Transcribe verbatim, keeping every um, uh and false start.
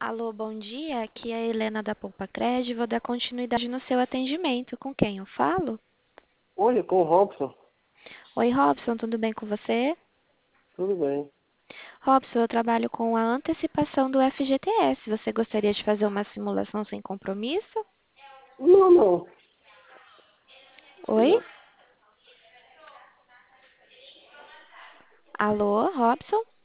Alô, bom dia. Aqui é a Helena da Poupa Cred. Vou dar continuidade no seu atendimento. Com quem eu falo? Olha, com o Robson, Oi, Robson, tudo bem com você? tudo bem. Robson, eu trabalho com a antecipação do F G T S. Você gostaria de fazer uma simulação sem compromisso? Não, não. Oi? Não. Alô, Robson?